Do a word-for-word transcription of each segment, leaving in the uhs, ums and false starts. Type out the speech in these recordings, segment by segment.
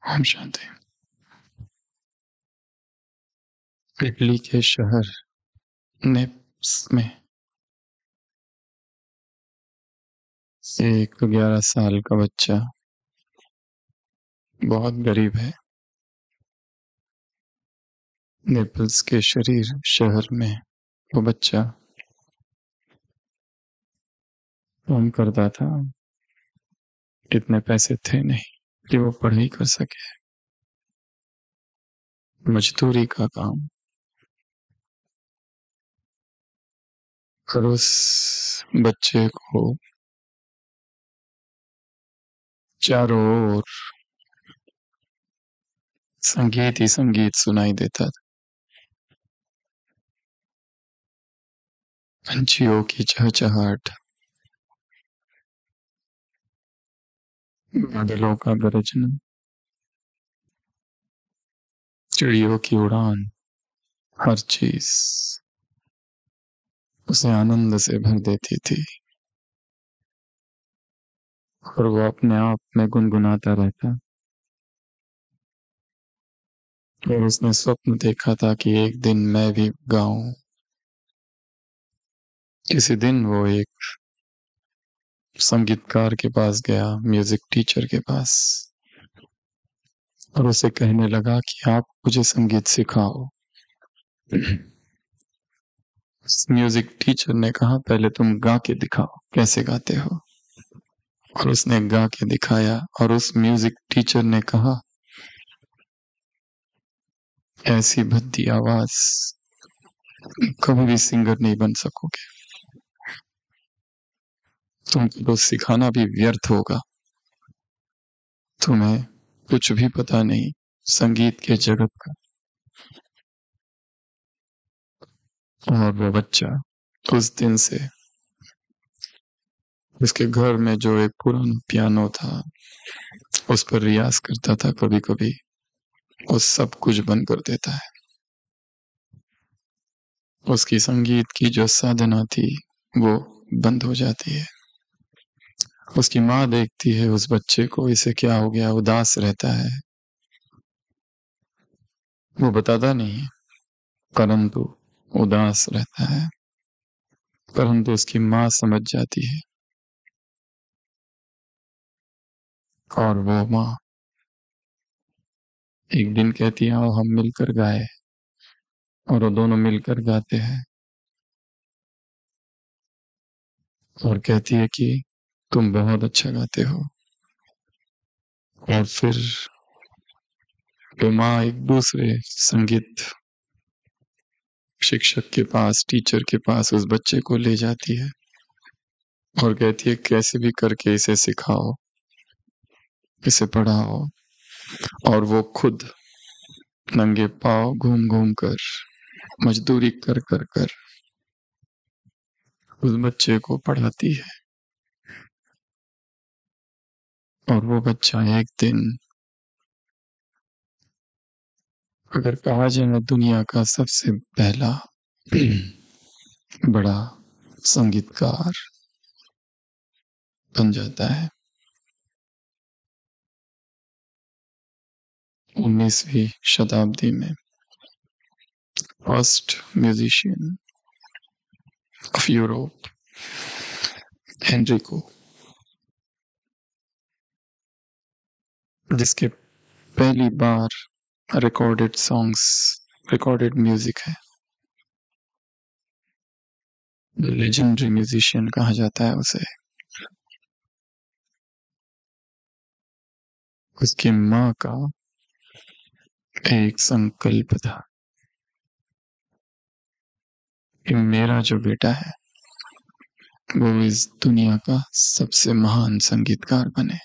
Om Shanti. Italy के शहर neps में एक ग्यारह साल का बच्चा बहुत गरीब है। नेपल्स के शरीर शहर में वो बच्चा काम करता था। इतने पैसे थे नहीं कि वो पढ़ाई कर सके। मजदूरी का काम। और उस बच्चे को चारों ओर संगीत ही संगीत सुनाई देता था। पंछियों की चहचहाट, बादलों का गरजना, चिड़ियों की उड़ान, हर चीज उसे आनंद से भर देती थी। और वो अपने आप में गुनगुनाता रहता। और उसने स्वप्न देखा था कि एक दिन मैं भी गाऊं। किसी दिन वो एक संगीतकार के पास गया, म्यूजिक टीचर के पास, और उसे कहने लगा कि आप मुझे संगीत सिखाओ। म्यूजिक टीचर ने कहा, पहले तुम गा के दिखाओ, कैसे गाते हो। और उसने गा के दिखाया। और उस म्यूजिक टीचर ने कहा, ऐसी भद्दी आवाज कभी भी सिंगर नहीं बन सकोगे, तुमको तो सिखाना भी व्यर्थ होगा, तुम्हें कुछ भी पता नहीं संगीत के जगत का। और वो बच्चा उस दिन से उसके घर में जो एक पुराना पियानो था उस पर रियाज करता था। कभी कभी वो सब कुछ बंद कर देता है। उसकी संगीत की जो साधना थी वो बंद हो जाती है। उसकी माँ देखती है उस बच्चे को, इसे क्या हो गया, उदास रहता है। वो बताता नहीं है, परंतु उदास रहता है। परंतु उसकी माँ समझ जाती है। और वो माँ एक दिन कहती है, आओ हम मिलकर गाए। और वो दोनों मिलकर गाते हैं। और कहती है कि तुम बहुत अच्छा गाते हो। और फिर वो माँ एक दूसरे संगीत शिक्षक के पास, टीचर के पास उस बच्चे को ले जाती है और कहती है, कैसे भी करके इसे सिखाओ, इसे पढ़ाओ। और वो खुद नंगे पांव घूम घूम कर, मजदूरी कर कर कर उस बच्चे को पढ़ाती है। और वो बच्चा एक दिन, अगर कहा जाए, दुनिया का सबसे पहला बड़ा संगीतकार बन जाता है। उन्नीसवीं शताब्दी में first musician of Europe, Henrico, जिसके पहली बार रिकॉर्डेड सॉन्ग्स, रिकॉर्डेड म्यूजिक है, लेजेंडरी म्यूजिशियन कहा जाता है उसे। उसकी माँ का एक संकल्प था कि मेरा जो बेटा है वो इस दुनिया का सबसे महान संगीतकार बने।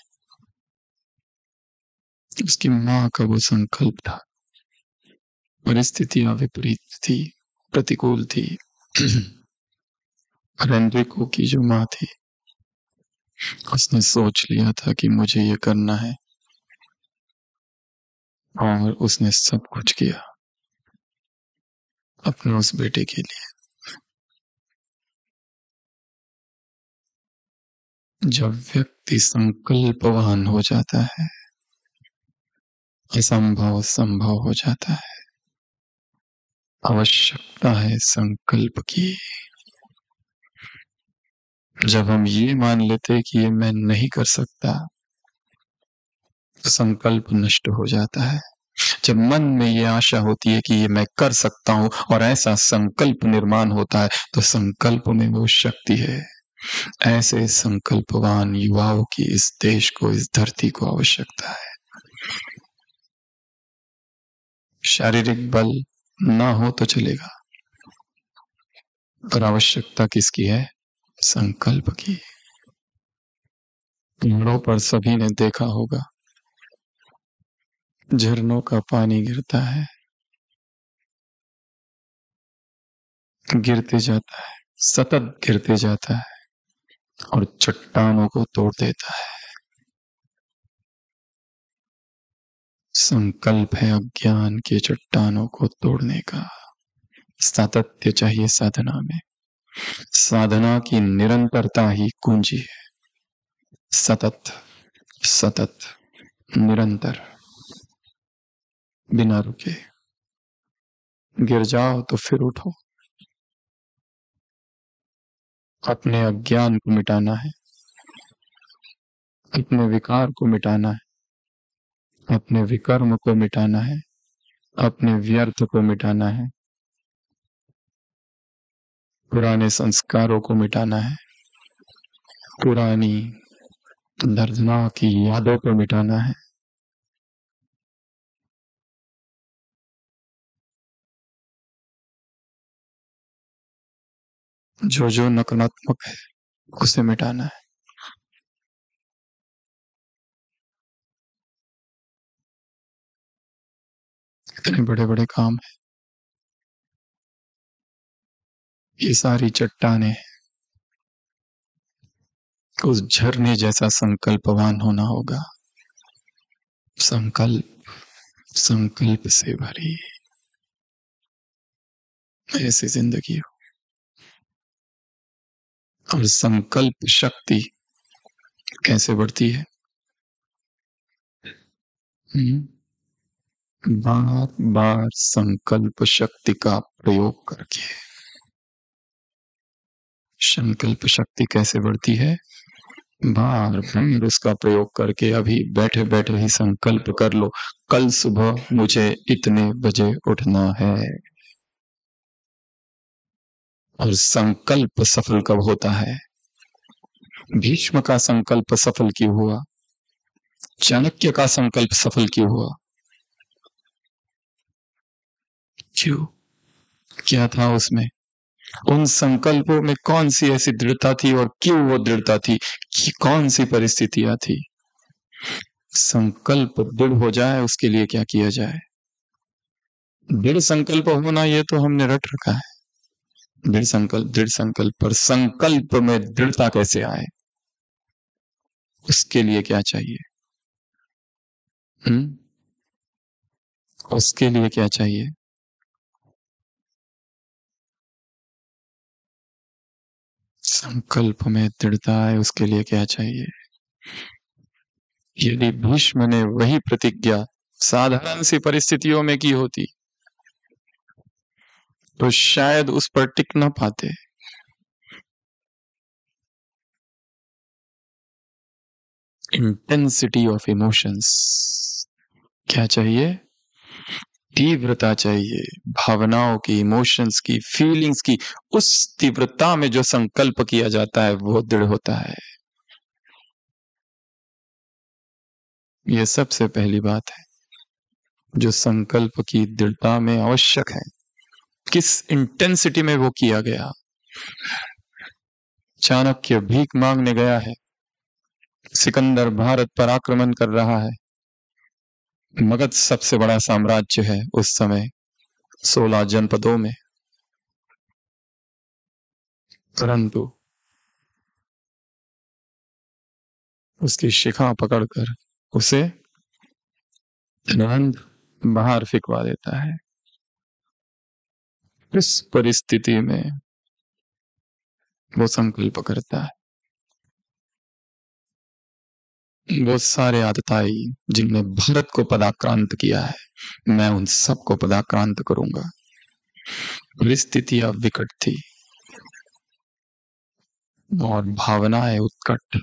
उसकी माँ का वो संकल्प था। परिस्थितियां विपरीत थी, प्रतिकूल थी। एनरिको की जो माँ थी, उसने सोच लिया था कि मुझे ये करना है। और उसने सब कुछ किया अपने उस बेटे के लिए। जब व्यक्ति संकल्पवान हो जाता है असंभव संभव हो जाता है। आवश्यकता है संकल्प की। जब हम ये मान लेते कि ये मैं नहीं कर सकता, तो संकल्प नष्ट हो जाता है। जब मन में ये आशा होती है कि ये मैं कर सकता हूं और ऐसा संकल्प निर्माण होता है, तो संकल्प में वो शक्ति है। ऐसे संकल्पवान युवाओं की इस देश को, इस धरती को आवश्यकता है। शारीरिक बल ना हो तो चलेगा, पर आवश्यकता किसकी है? संकल्प की। पहाड़ों पर सभी ने देखा होगा, झरनों का पानी गिरता है, गिरते जाता है, सतत गिरते जाता है और चट्टानों को तोड़ देता है। संकल्प है अज्ञान के चट्टानों को तोड़ने का। सातत्य चाहिए साधना में। साधना की निरंतरता ही कुंजी है। सतत सतत निरंतर, बिना रुके। गिर जाओ तो फिर उठो। अपने अज्ञान को मिटाना है, अपने विकार को मिटाना है, अपने विकर्म को मिटाना है, अपने व्यर्थ को मिटाना है, पुराने संस्कारों को मिटाना है, पुरानी दर्दनाक यादों को मिटाना है। जो जो नकारात्मक है उसे मिटाना है। इतने बड़े बड़े काम है। ये सारी चट्टानें, उस झरने जैसा संकल्पवान होना होगा। संकल्प संकल्प से भरी ऐसी जिंदगी हो। और संकल्प शक्ति कैसे बढ़ती है? बार बार संकल्प शक्ति का प्रयोग करके। संकल्प शक्ति कैसे बढ़ती है? बार बार उसका प्रयोग करके। अभी बैठे बैठे ही संकल्प कर लो, कल सुबह मुझे इतने बजे उठना है। और संकल्प सफल कब होता है? भीष्म का संकल्प सफल क्यों हुआ? चाणक्य का संकल्प सफल क्यों हुआ? क्यों? क्या था उसमें? उन संकल्पों में कौन सी ऐसी दृढ़ता थी और क्यों वो दृढ़ता थी? कि कौन सी परिस्थितियां थी? संकल्प दृढ़ हो जाए उसके लिए क्या किया जाए? दृढ़ संकल्प होना ये तो हमने रट रखा है। दृढ़ संकल्प दृढ़ संकल्प पर संकल्प में दृढ़ता कैसे आए? उसके लिए क्या चाहिए? हम्म उसके लिए क्या चाहिए? संकल्प में दृढ़ता है, उसके लिए क्या चाहिए? यदि भीष्म ने वही प्रतिज्ञा साधारण सी परिस्थितियों में की होती, तो शायद उस पर टिक न पाते। इंटेंसिटी ऑफ इमोशंस क्या चाहिए? तीव्रता चाहिए। भावनाओं की, इमोशंस की, फीलिंग्स की, उस तीव्रता में जो संकल्प किया जाता है वो दृढ़ होता है। यह सबसे पहली बात है जो संकल्प की दृढ़ता में आवश्यक है। किस इंटेंसिटी में वो किया गया? चाणक्य भीख मांगने गया है, सिकंदर भारत पर आक्रमण कर रहा है, मगध सबसे बड़ा साम्राज्य है उस समय, सोलह जनपदों में, परंतु उसकी शिखा पकड़कर उसे धनवंत बाहर फिकवा देता है। इस परिस्थिति में वो संकल्प करता है। वो सारे आतताई जिनने भारत को पदाक्रांत किया है, मैं उन सबको पदाक्रांत करूंगा। परिस्थितियां विकट थी और भावनाएं उत्कट,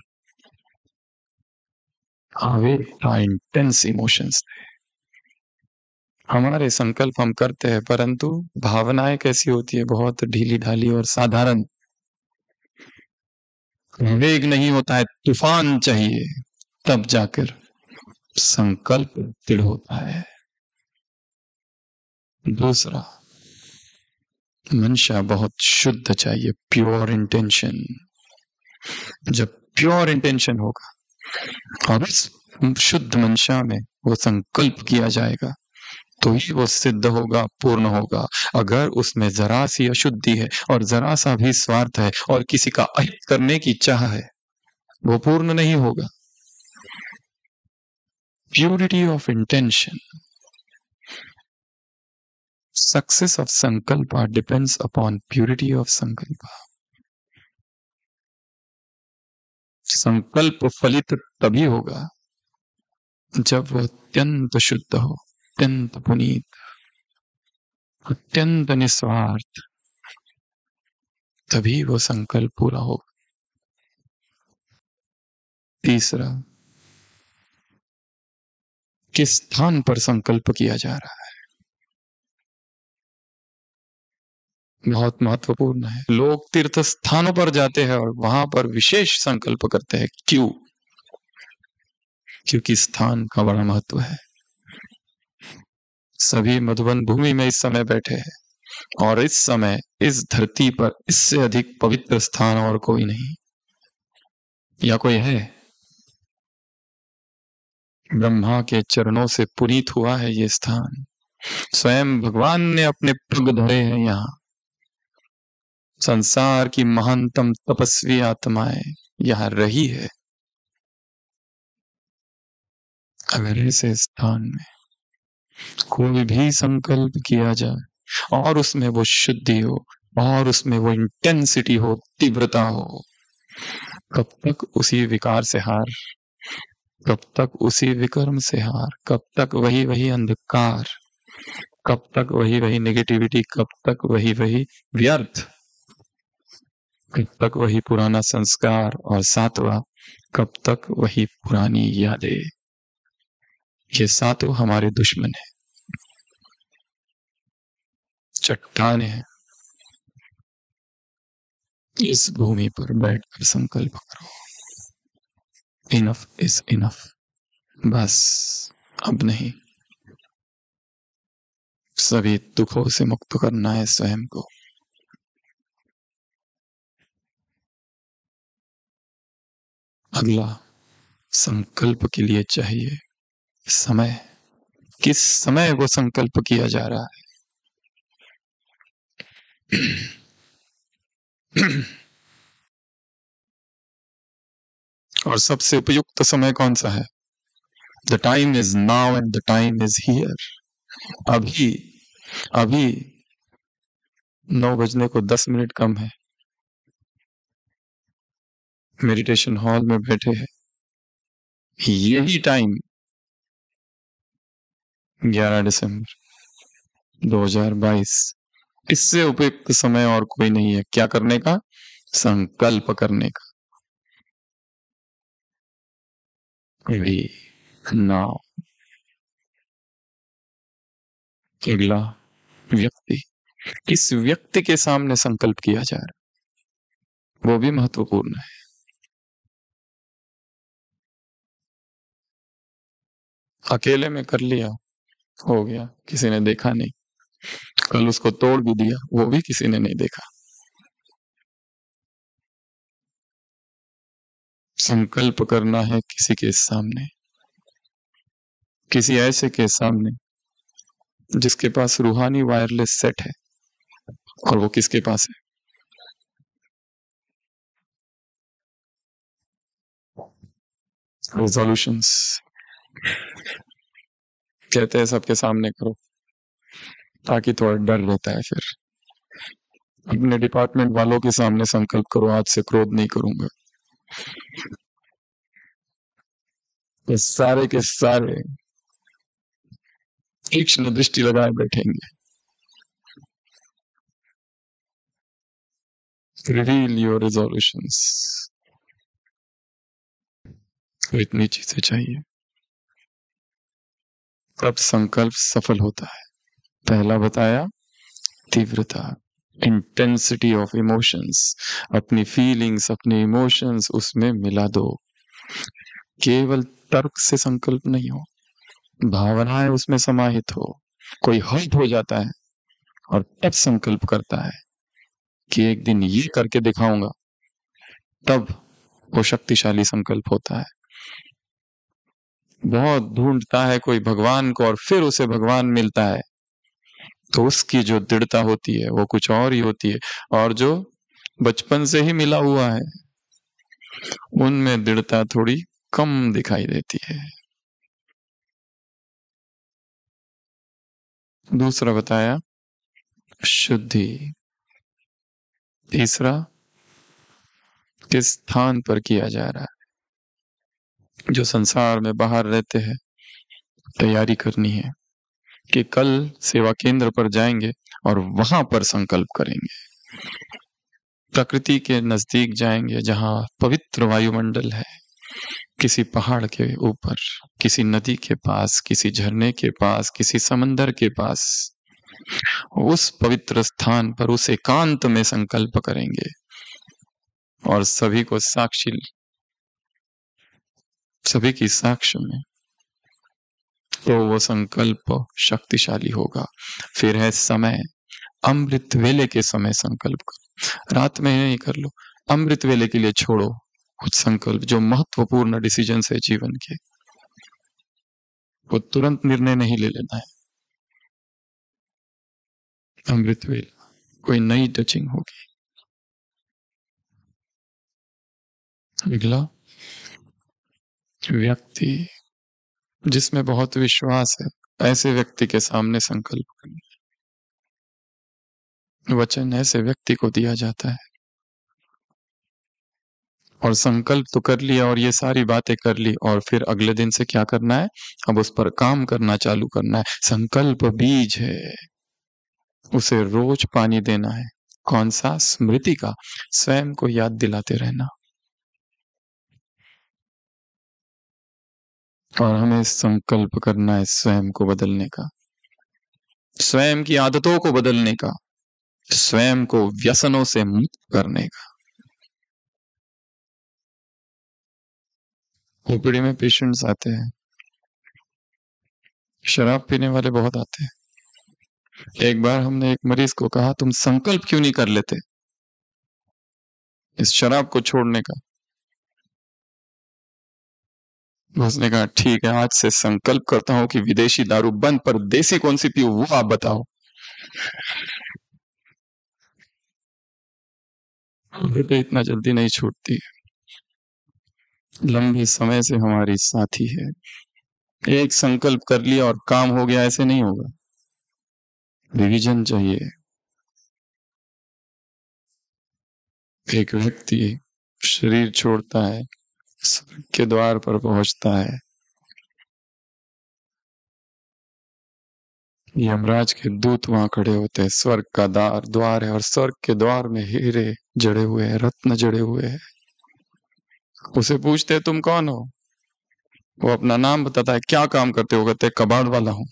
आवेग था, इंटेंस इमोशंस थे। हमारे संकल्प हम करते हैं, परंतु भावनाएं कैसी होती है? बहुत ढीली ढाली और साधारण। वेग नहीं होता है, तूफान चाहिए, तब जाकर संकल्प दृढ़ होता है। दूसरा, मंशा बहुत शुद्ध चाहिए, प्योर इंटेंशन। जब प्योर इंटेंशन होगा और इस शुद्ध मंशा में वो संकल्प किया जाएगा तो ही वो सिद्ध होगा, पूर्ण होगा। अगर उसमें जरा सी अशुद्धि है और जरा सा भी स्वार्थ है और किसी का अहित करने की चाह है, वो पूर्ण नहीं होगा। Purity of intention, success of संकल्प डिपेंड्स अपॉन प्योरिटी ऑफ संकल्प। संकल्प फलित तभी होगा जब वह अत्यंत शुद्ध हो, अत्यंत पुनीत, अत्यंत निस्वार्थ, तभी वो संकल्प पूरा होगा। तीसरा, किस स्थान पर संकल्प किया जा रहा है, बहुत महत्वपूर्ण है। लोग तीर्थ स्थानों पर जाते हैं और वहां पर विशेष संकल्प करते हैं। क्यों? क्योंकि स्थान का बड़ा महत्व है। सभी मधुबन भूमि में इस समय बैठे हैं और इस समय इस धरती पर इससे अधिक पवित्र स्थान और कोई नहीं, या कोई है? ब्रह्मा के चरणों से पुनीत हुआ है ये स्थान। स्वयं भगवान ने अपने पग धरे हैं यहाँ। संसार की महानतम तपस्वी आत्माएं यहाँ रही है। अगर ऐसे स्थान में कोई भी संकल्प किया जाए और उसमें वो शुद्धि हो और उसमें वो इंटेंसिटी हो, तीव्रता हो, कब तक उसी विकार से हार, कब तक उसी विकर्म से हार, कब तक वही वही अंधकार, कब तक वही वही नेगेटिविटी, कब तक वही वही व्यर्थ, कब तक वही पुराना संस्कार, और सातवां, कब तक वही पुरानी यादें। ये सातों हमारे दुश्मन है, चट्टाने हैं। इस भूमि पर बैठकर संकल्प करो, इनफ इज इनफ। बस अब नहीं, सभी दुखों से मुक्त करना है स्वयं को। अगला, संकल्प के लिए चाहिए समय। किस समय वो संकल्प किया जा रहा है? और सबसे उपयुक्त समय कौन सा है? The time is now and the time is here. अभी अभी नौ बजने को दस मिनट कम है, मेडिटेशन हॉल में बैठे हैं। यही टाइम ग्यारह दिसंबर दो हज़ार बाईस, इससे उपयुक्त समय और कोई नहीं है। क्या करने का? संकल्प करने का। अभी नाउ। अगला, व्यक्ति। किस व्यक्ति के सामने संकल्प किया जा रहा है, वो भी महत्वपूर्ण है। अकेले में कर लिया, हो गया, किसी ने देखा नहीं। कल उसको तोड़ भी दिया, वो भी किसी ने नहीं देखा। संकल्प करना है किसी के सामने, किसी ऐसे के सामने जिसके पास रूहानी वायरलेस सेट है। और वो किसके पास है? रिजोल्यूशंस कहते हैं सबके सामने करो, ताकि थोड़ा डर रहता है। फिर अपने डिपार्टमेंट वालों के सामने संकल्प करो, आज से क्रोध नहीं करूंगा। तो सारे के सारे तीक्ष्ण दृष्टि लगाए बैठेंगे। Reveal your resolutions. तो इतनी चीजें चाहिए, तब संकल्प सफल होता है। पहला बताया तीव्रता, इंटेंसिटी ऑफ इमोशंस, अपनी फीलिंग्स, अपने इमोशंस उसमें मिला दो। केवल तर्क से संकल्प नहीं हो, भावनाएं उसमें समाहित हो। कोई हर्ट हो जाता है और तब संकल्प करता है कि एक दिन ये करके दिखाऊंगा, तब वो शक्तिशाली संकल्प होता है। बहुत ढूंढता है कोई भगवान को और फिर उसे भगवान मिलता है, तो उसकी जो दृढ़ता होती है वो कुछ और ही होती है। और जो बचपन से ही मिला हुआ है उनमें दृढ़ता थोड़ी कम दिखाई देती है। दूसरा बताया शुद्धि। तीसरा किस स्थान पर किया जा रहा है। जो संसार में बाहर रहते हैं, तैयारी करनी है कि कल सेवा केंद्र पर जाएंगे और वहां पर संकल्प करेंगे। प्रकृति के नजदीक जाएंगे जहां पवित्र वायुमंडल है, किसी पहाड़ के ऊपर, किसी नदी के पास, किसी झरने के पास, किसी समंदर के पास। उस पवित्र स्थान पर उस एकांत में संकल्प करेंगे और सभी को साक्षी, सभी की साक्ष्य में, तो वो संकल्प शक्तिशाली होगा। फिर है समय, अमृत वेले के समय संकल्प करो। रात में नहीं कर लो, अमृत वेले के लिए छोड़ो कुछ संकल्प जो महत्वपूर्ण डिसीजन है जीवन के, वो तुरंत निर्णय नहीं ले लेना है। अमृत वेला कोई नई टचिंग होगी। अगला व्यक्ति जिसमें बहुत विश्वास है, ऐसे व्यक्ति के सामने संकल्प करना। वचन ऐसे व्यक्ति को दिया जाता है और संकल्प तो कर लिया और ये सारी बातें कर ली, और फिर अगले दिन से क्या करना है, अब उस पर काम करना चालू करना है। संकल्प बीज है, उसे रोज पानी देना है। कौन सा? स्मृति का, स्वयं को याद दिलाते रहना। और हमें संकल्प करना है स्वयं को बदलने का, स्वयं की आदतों को बदलने का, स्वयं को व्यसनों से मुक्त करने का। ओपीडी में पेशेंट्स आते हैं, शराब पीने वाले बहुत आते हैं। एक बार हमने एक मरीज को कहा, तुम संकल्प क्यों नहीं कर लेते इस शराब को छोड़ने का? उसने कहा, ठीक है, आज से संकल्प करता हूं कि विदेशी दारू बंद, पर देसी कौन सी पीऊं वो आप बताओ। तो इतना जल्दी नहीं छूटती, लंबे समय से हमारी साथी है। एक संकल्प कर लिया और काम हो गया, ऐसे नहीं होगा, रिवीजन चाहिए। एक व्यक्ति शरीर छोड़ता है, स्वर्ग के द्वार पर पहुंचता है, यमराज के दूत वहां खड़े होते हैं। स्वर्ग का द्वार द्वार है और स्वर्ग के द्वार में हीरे जड़े हुए हैं, रत्न जड़े हुए हैं। उसे पूछते हैं, तुम कौन हो? वो अपना नाम बताता है। क्या काम करते हो? कहते कबाड़ वाला हूं।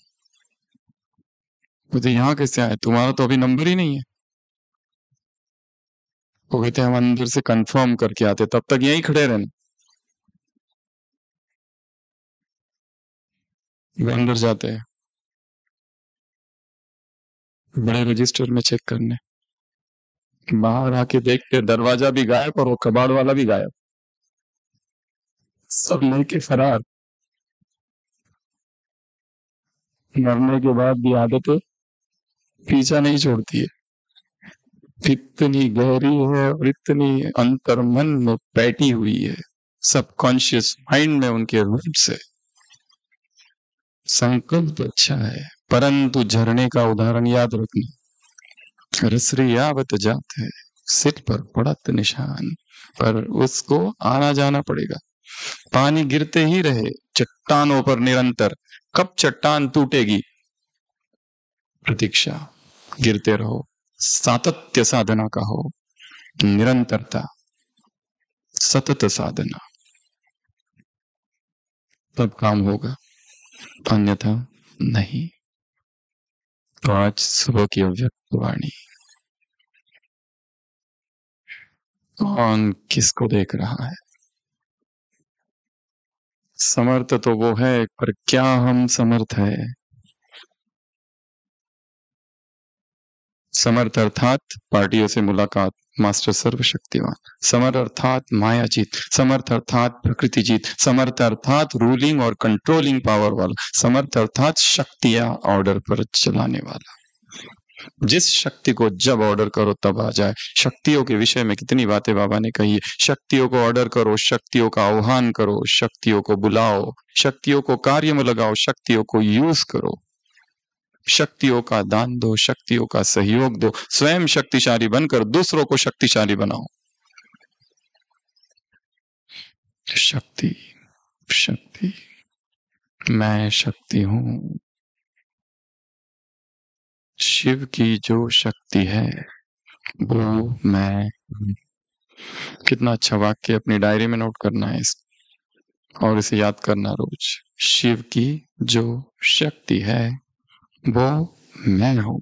कहते यहाँ कैसे आए, तुम्हारा तो अभी नंबर ही नहीं है। वो कहते हम अंदर से कंफर्म करके आते, तब तक यहीं खड़े रहना। वो अंदर जाते हैं, बड़े रजिस्टर में चेक करने, बाहर आके देखते दरवाजा भी गायब और वो कबाड़ वाला भी गायब, सब लेके फरार। मरने के बाद भी आदतें पीछा नहीं छोड़ती है। इतनी गहरी है और इतनी अंतर्मन में बैठी हुई है, सबकॉन्शियस माइंड में उनके रूट्स है। संकल्प अच्छा है, परंतु झरने का उदाहरण याद रखना। रसरी यावत जात है, सिर पर पड़त निशान, पर उसको आना जाना पड़ेगा। पानी गिरते ही रहे, चट्टानों पर निरंतर। कब चट्टान टूटेगी? प्रतीक्षा, गिरते रहो, सातत्य साधना का हो, निरंतरता, सतत साधना, तब काम होगा, अन्यथा नहीं। तो आज सुबह की अव्यक्त वाणी। कौन किसको देख रहा है? समर्थ तो वो है, पर क्या हम समर्थ है? समर्थ अर्थात पार्टियों से मुलाकात, मास्टर सर्वशक्तिवान। समर्थ अर्थात मायाजीत, समर्थ अर्थात प्रकृति जीत, समर्थ अर्थात रूलिंग और कंट्रोलिंग पावर वाला, समर्थ अर्थात शक्तियां ऑर्डर पर चलाने वाला। जिस शक्ति को जब ऑर्डर करो तब आ जाए। शक्तियों के विषय में कितनी बातें बाबा ने कही है। शक्तियों को ऑर्डर करो, शक्तियों का आह्वान करो, शक्तियों को बुलाओ, शक्तियों को कार्य में लगाओ, शक्तियों को यूज करो, शक्तियों का दान दो, शक्तियों का सहयोग दो, स्वयं शक्तिशाली बनकर दूसरों को शक्तिशाली बनाओ। शक्ति, शक्ति, मैं शक्ति हूं। शिव की जो शक्ति है वो मैं हूं। कितना अच्छा वाक्य, अपनी डायरी में नोट करना है इस और इसे याद करना रोज। शिव की जो शक्ति है वो मैं हूं।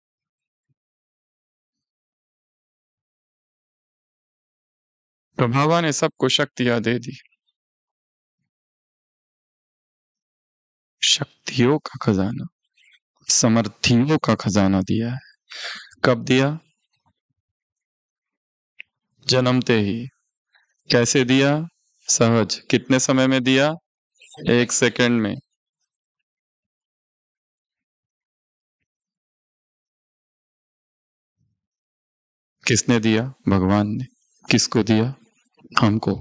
तो बाबा ने सबको शक्तियां दे दी। शक्तियों का खजाना, समर्थियों का खजाना दिया है। कब दिया? जन्मते ही। कैसे दिया? सहज। कितने समय में दिया? एक सेकंड में। किसने दिया? भगवान ने। किसको दिया? हमको।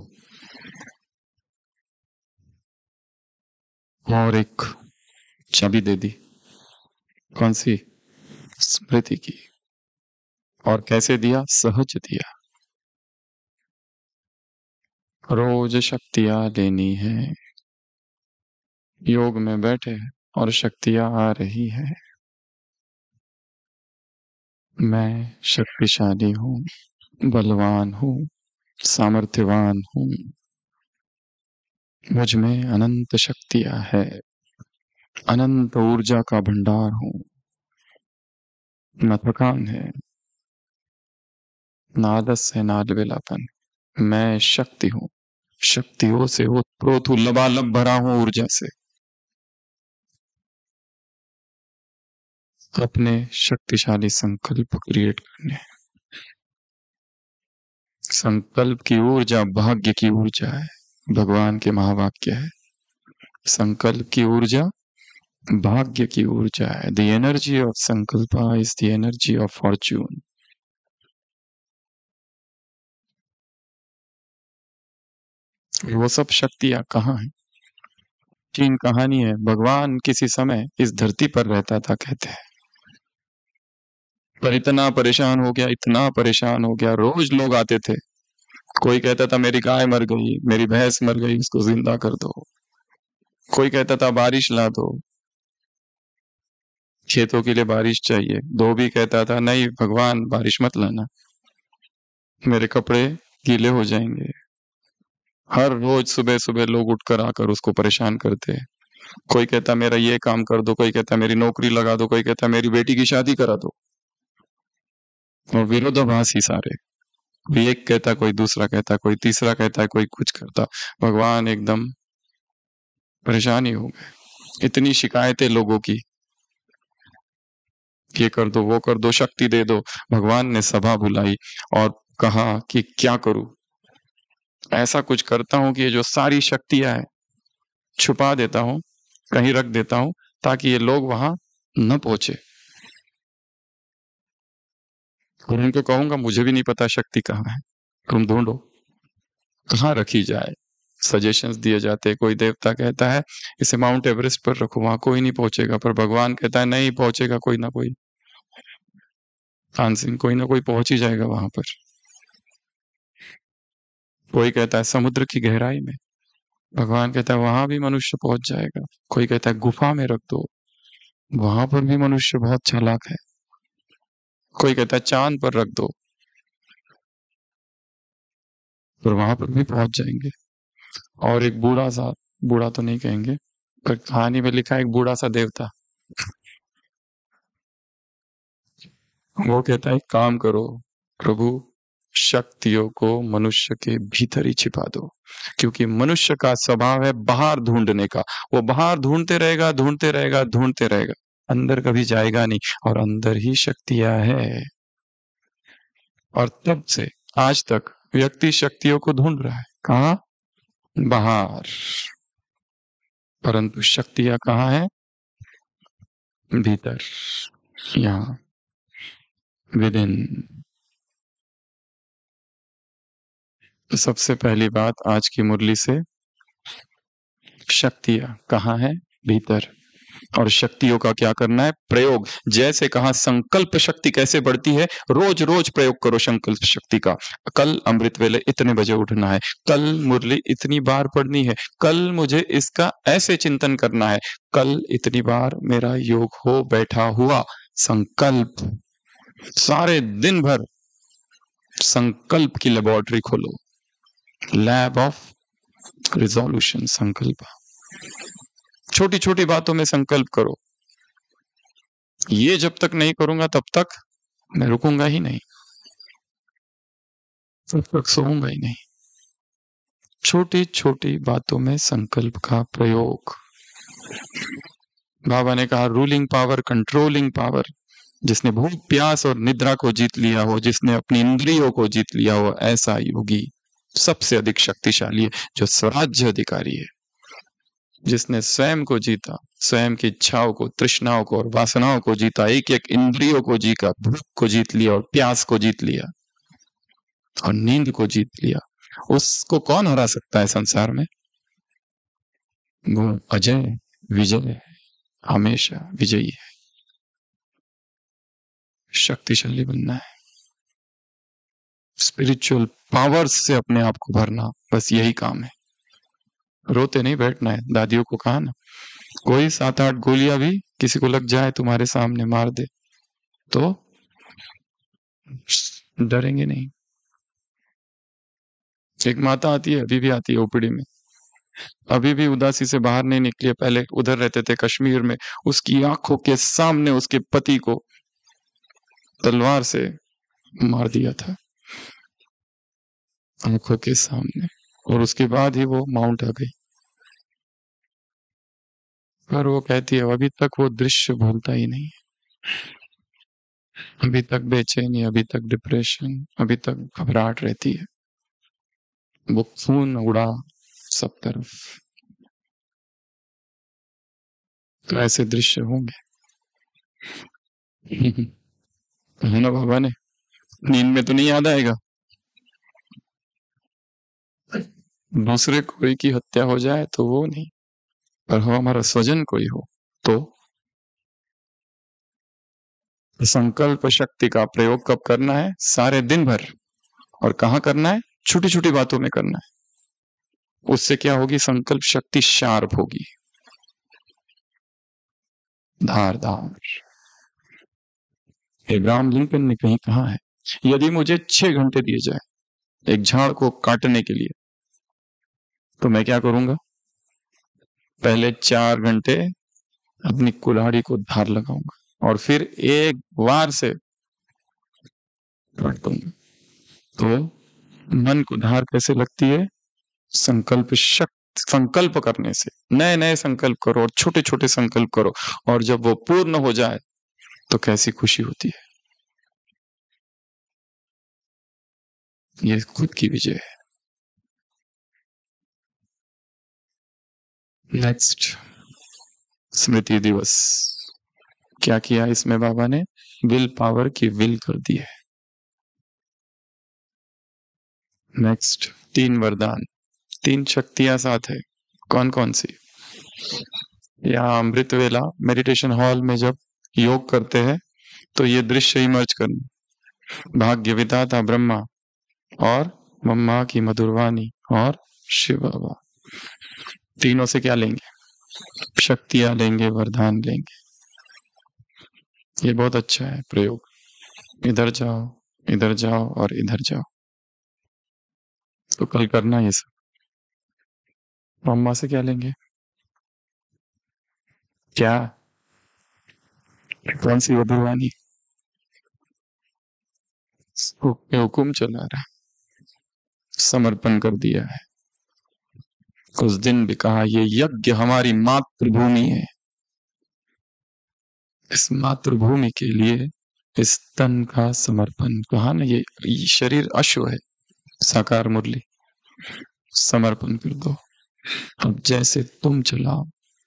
और एक चाबी दे दी। कौन सी? स्मृति की। और कैसे दिया? सहज दिया। रोज शक्तियां लेनी है। योग में बैठे और शक्तियां आ रही है। मैं शक्तिशाली हूं, बलवान हूं, सामर्थ्यवान हूं। मुझ में अनंत शक्तियां है, अनंत ऊर्जा का भंडार हूं। न थकान है, न आलस है, न अलबेलापन। मैं शक्ति हूं, शक्तियों से ओतप्रोत हूं, लबालब भरा हूं ऊर्जा से। अपने शक्तिशाली संकल्प क्रिएट करने। संकल्प की ऊर्जा भाग्य की ऊर्जा है। भगवान के महावाक्य है, संकल्प की ऊर्जा भाग्य की ऊर्जा है। The energy of sankalpa is the energy of fortune. वो सब शक्तियां कहाँ हैं? तीन कहानी है। भगवान किसी समय इस धरती पर रहता था, कहते हैं, पर इतना परेशान हो गया, इतना परेशान हो गया, रोज लोग आते थे। कोई कहता था मेरी गाय मर गई, मेरी भैंस मर गई, उसको जिंदा कर दो। कोई कहता था बारिश ला दो, खेतों के लिए बारिश चाहिए। धोबी कहता था नहीं भगवान बारिश मत लाना, मेरे कपड़े गीले हो जाएंगे। हर रोज सुबह सुबह लोग उठकर आकर उसको परेशान करते। कोई कहता मेरा ये काम कर दो, कोई कहता मेरी नौकरी लगा दो, कोई कहता मेरी बेटी की शादी करा दो। और विरोधाभास ही सारे। कोई एक कहता, कोई दूसरा कहता, कोई तीसरा कहता, कोई कुछ करता। भगवान एकदम परेशान ही हो गए। इतनी शिकायतें लोगों की, ये कर दो, वो कर दो, शक्ति दे दो। भगवान ने सभा बुलाई और कहा कि क्या करूं? ऐसा कुछ करता हूं कि ये जो सारी शक्तियां है छुपा देता हूं, कहीं रख देता हूं, ताकि ये लोग वहां न पहुंचे। और उनको कहूंगा मुझे भी नहीं पता शक्ति कहाँ है, तुम ढूंढो कहाँ रखी जाए। सजेशंस दिए जाते। कोई देवता कहता है इसे माउंट एवरेस्ट पर रखो, वहां कोई नहीं पहुंचेगा। पर भगवान कहता है नहीं, पहुंचेगा कोई ना कोई। तानसेन, कोई ना कोई पहुंच ही जाएगा वहां पर। कोई कहता है समुद्र की गहराई में, भगवान कहता है वहां भी मनुष्य पहुंच जाएगा। कोई कहता है गुफा में रख दो, वहां पर भी मनुष्य बहुत चालाक है। कोई कहता है चांद पर रख दो, पर वहां पर भी पहुंच जाएंगे। और एक बूढ़ा सा, बूढ़ा तो नहीं कहेंगे, पर कहानी में लिखा है एक बूढ़ा सा देवता, वो कहता है एक काम करो प्रभु, शक्तियों को मनुष्य के भीतर ही छिपा दो, क्योंकि मनुष्य का स्वभाव है बाहर ढूंढने का। वो बाहर ढूंढते रहेगा, ढूंढते रहेगा, ढूंढते रहेगा, अंदर कभी जाएगा नहीं, और अंदर ही शक्तियां है। और तब से आज तक व्यक्ति शक्तियों को ढूंढ रहा है, कहाँ? बाहर। परंतु शक्तियां कहाँ है? भीतर, यहाँ, विद इन। तो सबसे पहली बात आज की मुरली से, शक्तियां कहाँ है? भीतर। और शक्तियों का क्या करना है? प्रयोग। जैसे कहा संकल्प शक्ति कैसे बढ़ती है, रोज रोज प्रयोग करो संकल्प शक्ति का। कल अमृत वेले इतने बजे उठना है, कल मुरली इतनी बार पढ़नी है, कल मुझे इसका ऐसे चिंतन करना है, कल इतनी बार मेरा योग हो बैठा हुआ। संकल्प, सारे दिन भर संकल्प की लेबोरेटरी खोलो, लैब ऑफ रिजोल्यूशन। संकल्प, छोटी छोटी बातों में संकल्प करो। ये जब तक नहीं करूंगा तब तक मैं रुकूंगा ही नहीं, तब तक सोऊंगा ही नहीं। छोटी छोटी बातों में संकल्प का प्रयोग। बाबा ने कहा रूलिंग पावर, कंट्रोलिंग पावर। जिसने भूख प्यास और निद्रा को जीत लिया हो, जिसने अपनी इंद्रियों को जीत लिया हो, ऐसा योगी सबसे अधिक शक्तिशाली है, जो स्वराज्य अधिकारी है। जिसने स्वयं को जीता, स्वयं की इच्छाओं को, तृष्णाओं को और वासनाओं को जीता, एक एक इंद्रियों को जीता, भूख को जीत लिया और प्यास को जीत लिया और नींद को जीत लिया, उसको कौन हरा सकता है संसार में? वो अजय विजय, हमेशा विजयी है। शक्तिशाली बनना है, स्पिरिचुअल पावर्स से अपने आप को भरना, बस यही काम है। रोते नहीं बैठना है। दादियों को कहा ना, कोई सात आठ गोलियां भी किसी को लग जाए, तुम्हारे सामने मार दे, तो डरेंगे नहीं। एक माता आती है, अभी भी आती है ओपीडी में, अभी भी उदासी से बाहर नहीं निकली है। पहले उधर रहते थे कश्मीर में, उसकी आंखों के सामने उसके पति को तलवार से मार दिया था, आंखों के सामने, और उसके बाद ही वो माउंट आ गई। पर वो कहती है अभी तक वो दृश्य भूलता ही नहीं, अभी तक बेचैनी, अभी तक डिप्रेशन, अभी तक घबराहट रहती है, वो खून उड़ा सब तरफ। तो ऐसे दृश्य होंगे। है ना बाबा ने, नींद में तो नहीं याद आएगा। दूसरे कोई की हत्या हो जाए तो वो नहीं, पर हो हमारा स्वजन कोई हो तो। संकल्प शक्ति का प्रयोग कब करना है? सारे दिन भर। और कहाँ करना है? छोटी छोटी बातों में करना है। उससे क्या होगी? संकल्प शक्ति शार्प होगी, धारदार। इब्राहिम लिंकन ने कहीं कहा है, यदि मुझे छह घंटे दिए जाए एक झाड़ को काटने के लिए, तो मैं क्या करूंगा? पहले चार घंटे अपनी कुल्हाड़ी को धार लगाऊंगा और फिर एक बार से काट दूंगा। तो मन को धार कैसे लगती है? संकल्प शक्ति, संकल्प करने से। नए नए संकल्प करो और छोटे छोटे संकल्प करो, और जब वो पूर्ण हो जाए तो कैसी खुशी होती है। ये खुद की विजय है। नेक्स्ट, स्मृति दिवस। क्या किया इसमें बाबा ने? विल पावर की विल कर दी है। नेक्स्ट, तीन वरदान, तीन शक्तियां साथ है। कौन कौन सी? या अमृत वेला मेडिटेशन हॉल में जब योग करते हैं तो ये दृश्य इमर्ज करना, भाग्य विधाता ब्रह्मा और मम्मा की मधुरवाणी और शिव बाबा। तीनों से क्या लेंगे? शक्तियां लेंगे, वरदान लेंगे। ये बहुत अच्छा है प्रयोग। इधर जाओ, इधर जाओ और इधर जाओ। तो कल करना ये सब। मम्मा से क्या लेंगे? क्या? कौन सी बदरवानी? हुक्म चला रहा है, समर्पण कर दिया है। उस दिन भी कहा ये यज्ञ हमारी मातृभूमि है, इस मातृभूमि के लिए इस तन का समर्पण। कहा ना, ये, ये शरीर अश्व है, साकार मुरली, समर्पण कर दो। अब जैसे तुम चलाओ।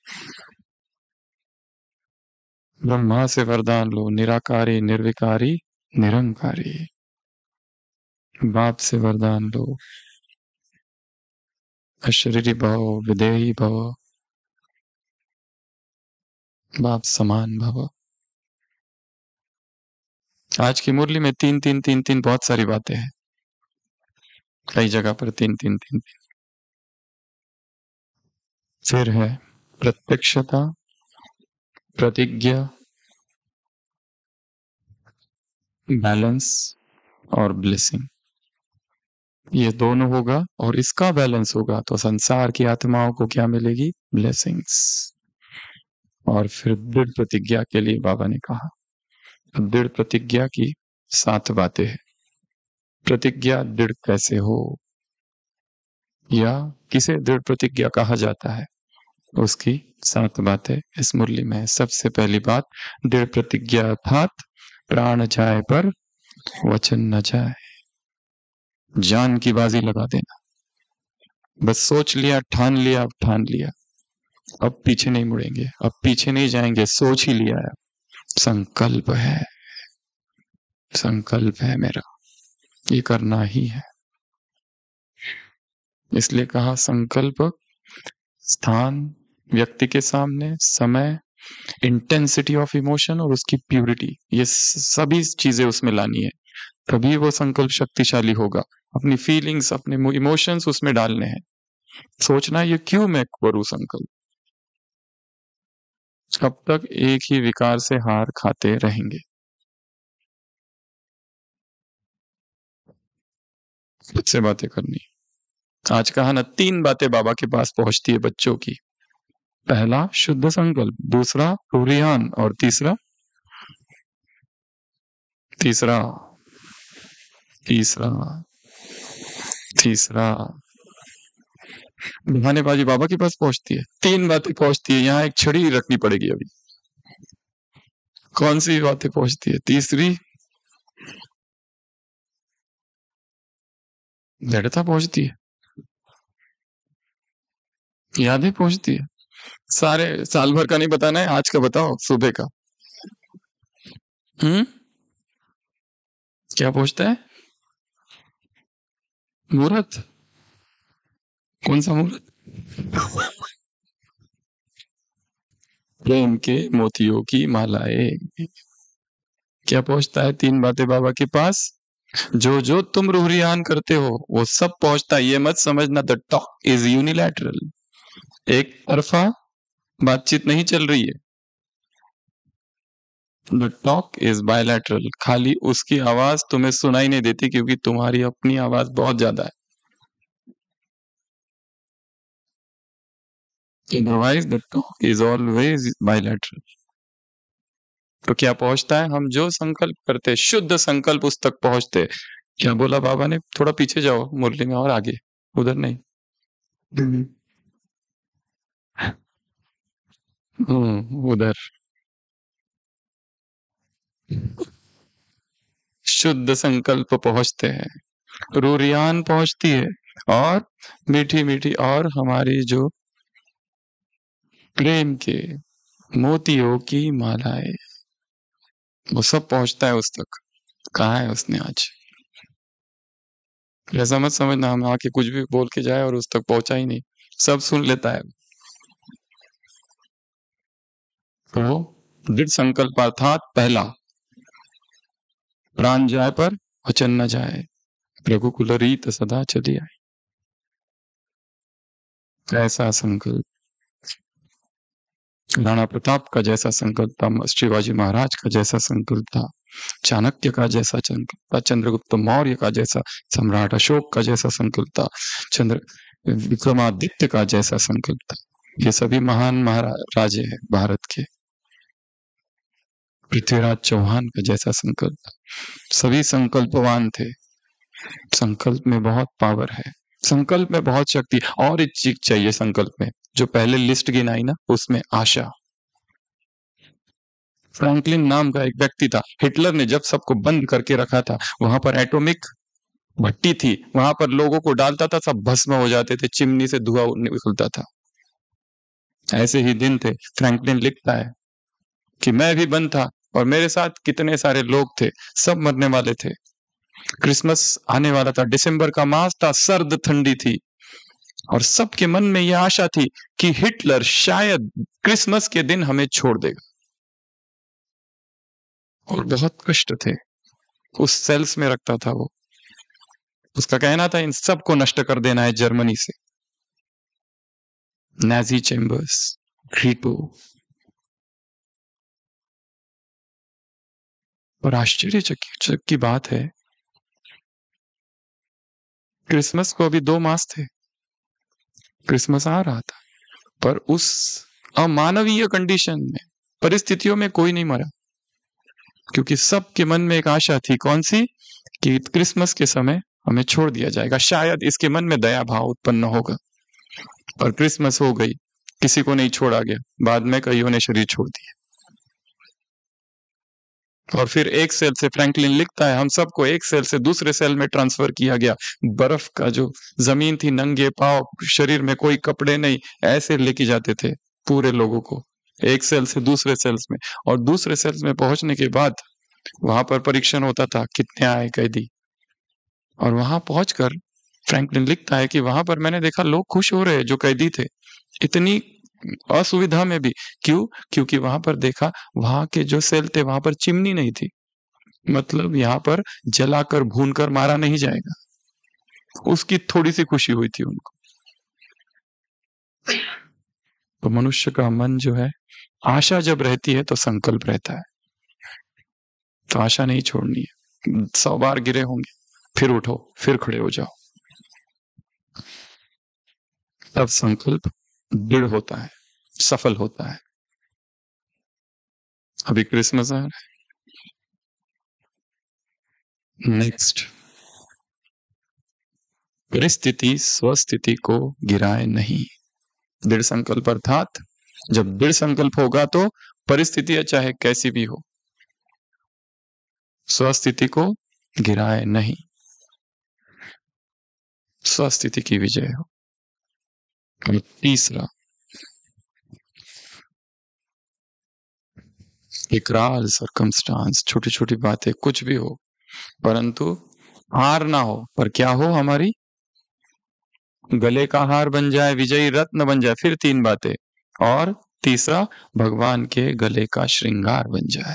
ब्रह्मा से वरदान लो, निराकारी निर्विकारी निरंकारी। बाप से वरदान लो, अशरीरी भव विदेही भव, बाप समान भव। आज की मुरली में तीन तीन तीन तीन बहुत सारी बातें हैं, कई जगह पर तीन तीन तीन तीन। फिर है प्रत्यक्षता, प्रतिज्ञा, बैलेंस और ब्लेसिंग। ये दोनों होगा और इसका बैलेंस होगा तो संसार की आत्माओं को क्या मिलेगी? ब्लेसिंग्स। और फिर दृढ़ प्रतिज्ञा के लिए बाबा ने कहा, दृढ़ प्रतिज्ञा की सात बातें हैं। प्रतिज्ञा दृढ़ कैसे हो या किसे दृढ़ प्रतिज्ञा कहा जाता है, उसकी सात बातें इस मुरली में है। सबसे पहली बात, दृढ़ प्रतिज्ञा अर्थात प्राण जाए पर वचन न जाए। जान की बाजी लगा देना, बस सोच लिया, ठान लिया, अब ठान लिया, अब पीछे नहीं मुड़ेंगे, अब पीछे नहीं जाएंगे, सोच ही लिया है, संकल्प है, संकल्प है मेरा, ये करना ही है। इसलिए कहा संकल्प, स्थान व्यक्ति के सामने, समय, इंटेंसिटी ऑफ इमोशन और उसकी प्यूरिटी, ये सभी चीजें उसमें लानी है, तभी वो संकल्प शक्तिशाली होगा। अपनी फीलिंग्स, अपने इमोशंस उसमें डालने हैं, सोचना ये क्यों मैं करूं संकल्प। कब तक एक ही विकार से हार खाते रहेंगे। खुद से बातें करनी। आज कहा ना, तीन बातें बाबा के पास पहुंचती है बच्चों की। पहला शुद्ध संकल्प, दूसरा तुरियान और तीसरा तीसरा तीसरा तीसरा बहानेबाजी बाबा के पास पहुंचती है। तीन बातें पहुंचती है, यहाँ एक छड़ी रखनी पड़ेगी अभी। कौन सी बातें पहुंचती है? तीसरी दृढ़ता पहुंचती है, यादें पहुंचती है। सारे साल भर का नहीं बताना है, आज का बताओ, सुबह का। हम्म क्या पहुंचता है? मुहूर्त। कौन सा मुहूर्त? प्रेम के मोतियों की मालाएं। क्या पहुंचता है? तीन बातें बाबा के पास। जो जो तुम रूहरियान करते हो वो सब पहुंचता है। ये मत समझना द टॉक इज यूनिलैटरल, एक तरफा बातचीत नहीं चल रही है। The talk is bilateral. खाली उसकी आवाज तुम्हें सुनाई नहीं देती क्योंकि तुम्हारी अपनी आवाज बहुत ज्यादा है। Otherwise the talk is always bilateral। तो क्या पहुंचता है? हम जो संकल्प करते, शुद्ध संकल्प उस तक पहुंचते। क्या बोला बाबा ने? थोड़ा पीछे जाओ मुरली में और आगे, उधर नहीं। हम्म उधर। शुद्ध संकल्प पहुंचते हैं, रूरियान पहुंचती है, और मीठी मीठी और हमारी जो प्रेम के मोतियों की मालाएं, वो सब पहुंचता है उस तक। कहा है उसने आज? ऐसा मत समझना हम आके कुछ भी बोल के जाए और उस तक पहुंचा ही नहीं, सब सुन लेता है। तो दृढ़ संकल्प अर्थात पहला, प्राण जाए पर वचन न जाए, रघुकुल रीत सदा चली आई। कैसा संकल्प, राणा प्रताप का जैसा संकल्प था, शिवाजी महाराज का जैसा संकल्प था, चाणक्य का जैसा संकल्प था, चंद्रगुप्त मौर्य का जैसा, सम्राट अशोक का जैसा संकल्प था, चंद्र विक्रमादित्य का जैसा संकल्प था। ये सभी महान महाराजे हैं भारत के। पृथ्वीराज चौहान का जैसा संकल्प था। सभी संकल्पवान थे। संकल्प में बहुत पावर है, संकल्प में बहुत शक्ति। और एक चीज चाहिए संकल्प में, जो पहले लिस्ट गिनाई ना, उसमें आशा। फ्रैंकलिन नाम का एक व्यक्ति था, हिटलर ने जब सबको बंद करके रखा था, वहां पर एटॉमिक भट्टी थी, वहां पर लोगों को डालता था, सब भस्म हो जाते थे, चिमनी से धुआं निकलता था। ऐसे ही दिन थे। फ्रैंकलिन लिखता है कि मैं भी बंद था और मेरे साथ कितने सारे लोग थे, सब मरने वाले थे। क्रिसमस आने वाला था, दिसंबर का मास था, सर्द ठंडी थी, और सबके मन में यह आशा थी कि हिटलर शायद क्रिसमस के दिन हमें छोड़ देगा। और बहुत कष्ट थे, उस सेल्स में रखता था वो। उसका कहना था इन सबको नष्ट कर देना है जर्मनी से। Nazi chambers, Kripo. और आश्चर्यचकित की बात है, क्रिसमस को अभी दो मास थे, क्रिसमस आ रहा था, पर उस अमानवीय कंडीशन में, परिस्थितियों में कोई नहीं मरा, क्योंकि सबके मन में एक आशा थी। कौन सी? कि क्रिसमस के समय हमें छोड़ दिया जाएगा, शायद इसके मन में दया भाव उत्पन्न होगा। और क्रिसमस हो गई, किसी को नहीं छोड़ा गया, बाद में कईयों ने शरीर छोड़ दिया। और फिर एक सेल से, फ्रैंकलिन लिखता है, हम सबको एक सेल से दूसरे सेल में ट्रांसफर किया गया। बर्फ का जो जमीन थी, नंगे पांव, शरीर में कोई कपड़े नहीं, ऐसे लेके जाते थे पूरे लोगों को एक सेल से दूसरे सेल्स में। और दूसरे सेल्स में पहुंचने के बाद वहां पर परीक्षण होता था, कितने आए कैदी। और वहां पहुंचकर फ्रैंकलिन लिखता है कि वहां पर मैंने देखा लोग खुश हो रहे जो कैदी थे, इतनी असुविधा में भी। क्यों? क्योंकि वहां पर देखा, वहां के जो सेल थे वहां पर चिमनी नहीं थी, मतलब यहाँ पर जलाकर भूनकर मारा नहीं जाएगा, उसकी थोड़ी सी खुशी हुई थी उनको। तो मनुष्य का मन जो है, आशा जब रहती है तो संकल्प रहता है। तो आशा नहीं छोड़नी है। सौ बार गिरे होंगे, फिर उठो, फिर खड़े हो जाओ, तब संकल्प दृढ़ होता है, सफल होता है। अभी क्रिसमस आ रहा है, नेक्स्ट, परिस्थिति स्वस्थिति को गिराए नहीं। दृढ़ संकल्प अर्थात जब दृढ़ संकल्प होगा तो परिस्थितियां चाहे कैसी भी हो, स्वस्थिति को गिराए नहीं, स्वस्थिति की विजय हो। और तीसरा, इकरार, सर्कमस्टांस, छोटी छोटी बातें कुछ भी हो, परंतु हार ना हो, पर क्या हो, हमारी गले का हार बन जाए, विजयी रत्न बन जाए। फिर तीन बातें। और तीसरा, भगवान के गले का श्रृंगार बन जाए,